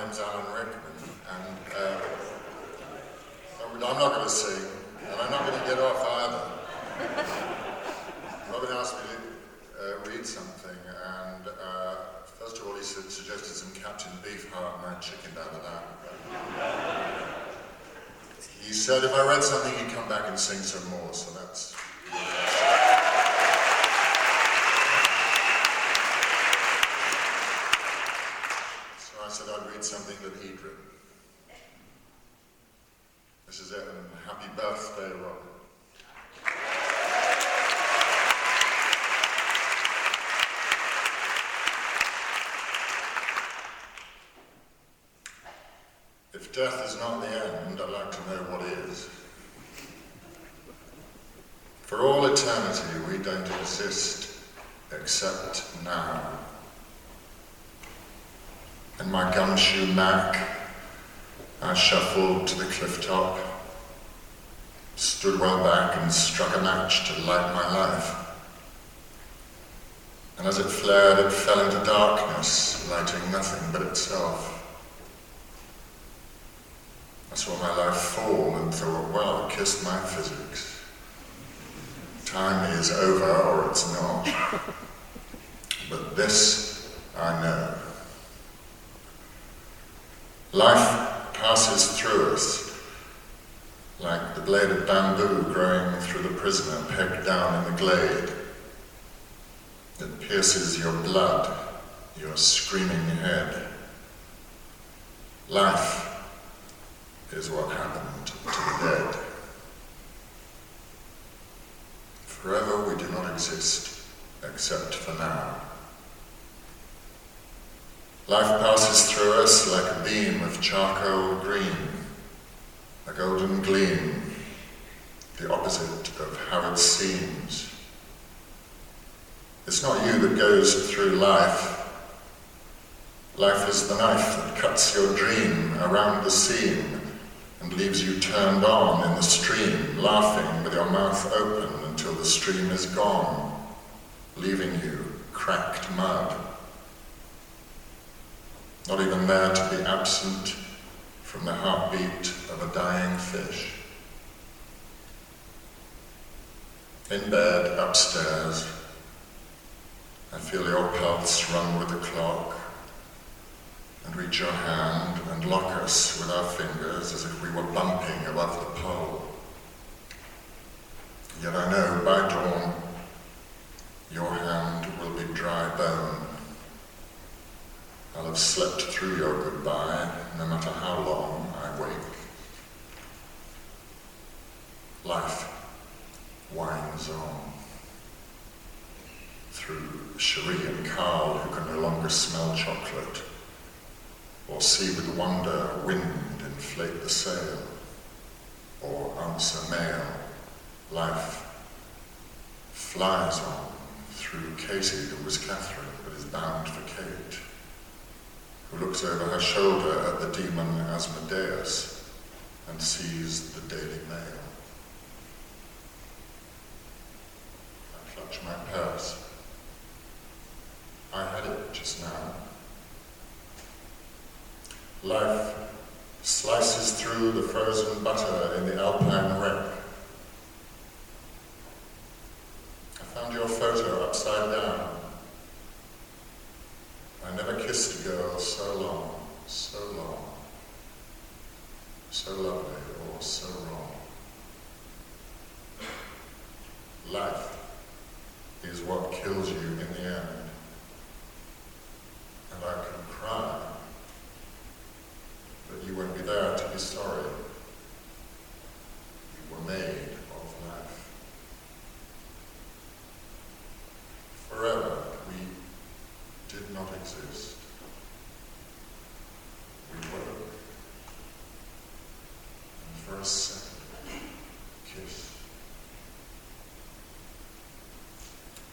name's Alan Rickman, and I'm not going to sing, and I'm not going to get off either. Robin asked me to read something, and first of all he suggested some Captain Beefheart, and I chickened out of that. He said if I read something he'd come back and sing some more, so that's... I said I'd read something that he'd written. This is it, and happy birthday, Robin. If death is not the end, I'd like to know what is. For all eternity, we don't exist except now. In my gumshoe Mac, I shuffled to the cliff top, stood well back and struck a match to light my life. And as it flared, it fell into darkness, lighting nothing but itself. I saw my life fall and thought, well, it kissed my physics. Time is over, or it's not. But this I know. Life passes through us like the blade of bamboo growing through the prisoner pegged down in the glade. It pierces your blood, your screaming head. Life is what happened to the dead. Forever we do not exist except for now. Life passes through us like a beam of charcoal green, a golden gleam, the opposite of how it seems. It's not you that goes through life. Life is the knife that cuts your dream around the seam and leaves you turned on in the stream, laughing with your mouth open until the stream is gone, leaving you cracked mud. Not even there to be absent from the heartbeat of a dying fish. In bed, upstairs, I feel your pulse run with the clock, and reach your hand and lock us with our fingers as if we were bumping above the pole. Yet I know by dawn, your hand will be dry bone. I'll have slept through your goodbye, no matter how long I wake. Life winds on. Through Cherie and Carl, who can no longer smell chocolate, or see with wonder wind inflate the sail, or answer mail. Life flies on through Katie, who was Catherine, but is bound for Kate, who looks over her shoulder at the demon Asmodeus and sees the Daily Mail. I clutch my purse. I had it just now. Life slices through the frozen butter in the Alpine wreck. I found your photo upside down. I never kissed a girl so long, so lovely or so wrong. Life is what kills you in the end. And I can cry